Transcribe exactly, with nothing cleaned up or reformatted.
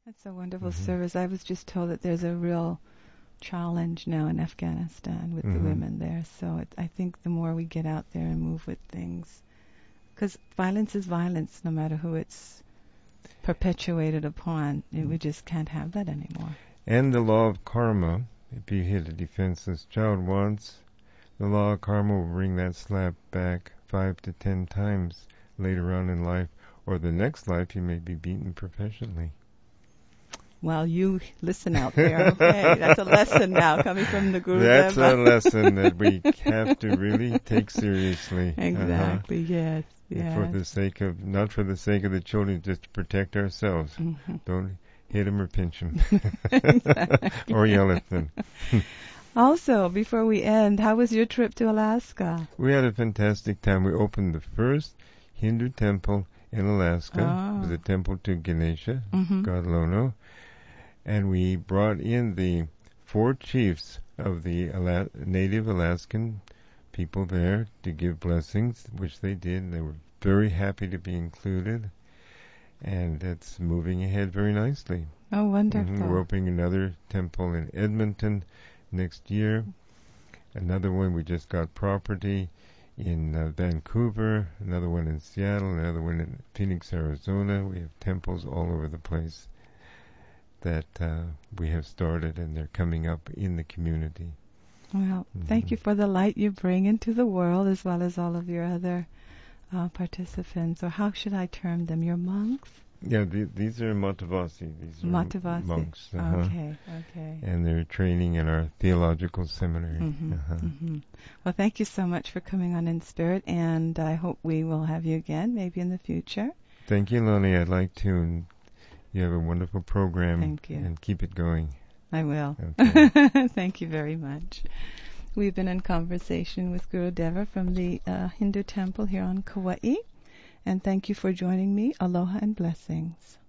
That's a wonderful Mm-hmm. service. I was just told that there's a real challenge now in Afghanistan with Mm-hmm. the women there. So it, I think the more we get out there and move with things, because violence is violence, no matter who it's perpetuated upon. We just can't have that anymore. And the law of karma, if you hit a defenseless child once, the law of karma will bring that slap back five to ten times later on in life, or the next life you may be beaten professionally. Well, you listen out there, okay? That's a lesson now coming from the Guru That's Deva. a lesson that we have to really take seriously. Exactly, uh-huh. yes, yes. For the sake of, not for the sake of the children, just to protect ourselves. Mm-hmm. Don't hit them or pinch them. Exactly. Or yell at them. Also, before we end, how was your trip to Alaska? We had a fantastic time. We opened the first Hindu temple in Alaska. Oh. It was a temple to Ganesha, Mm-hmm. God Lono. And we brought in the four chiefs of the Ala- native Alaskan people there to give blessings, which they did. They were very happy to be included. And it's moving ahead very nicely. Oh, wonderful. Mm-hmm. We're opening another temple in Edmonton next year. Another one, we just got property in uh, Vancouver, another one in Seattle, another one in Phoenix, Arizona. We have temples all over the place that uh, we have started, and they're coming up in the community. Well, Mm-hmm. thank you for the light you bring into the world, as well as all of your other uh, participants. Or how should I term them? Your monks? Yeah, the, these are Matavasi. These are Matavasi. monks. Uh-huh. Okay, okay. And they're training in our theological seminary. Mm-hmm, uh-huh. mm-hmm. Well, thank you so much for coming on In Spirit, and I hope we will have you again, maybe in the future. Thank you, Lonnie. I'd like to. And you have a wonderful program. Thank you. And keep it going. I will. Okay. Thank you very much. We've been in conversation with Guru Deva from the uh, Hindu temple here on Kauai, and thank you for joining me. Aloha and blessings.